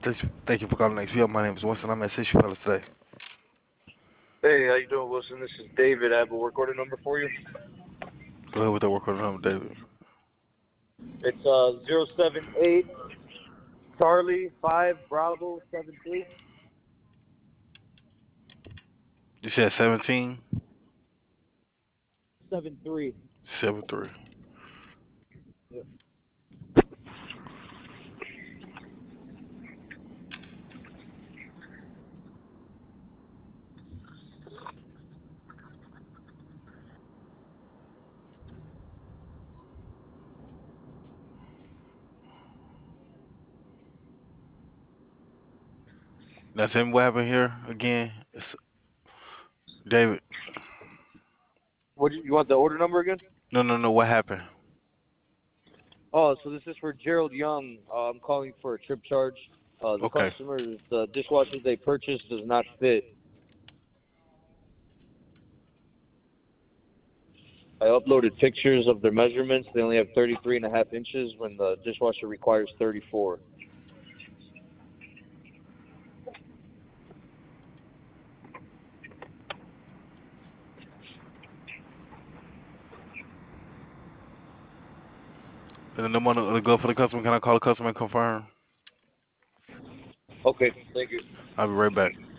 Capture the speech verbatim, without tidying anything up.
Thank you, thank you for calling X P L. My name is Winston. I'm at six you fellas today. Hey, how you doing, Wilson? This is David. I have a work order number for you. Go ahead with that work order number, David. It's uh zero seven eight Charlie five Bravo seven three You said seventeen seven three. seven three. Yeah. Now tell me what happened here again. It's David. What do you, you want the order number again? No, no, no. What happened? Oh, so this is for Gerald Young. Uh, I'm calling for a trip charge. Uh, the Okay. customer, the dishwasher they purchased does not fit. I uploaded pictures of their measurements. They only have thirty-three and a half inches when the dishwasher requires thirty-four. And the number on the glove for the customer. Can I call the customer and confirm? Okay, thank you. I'll be right back.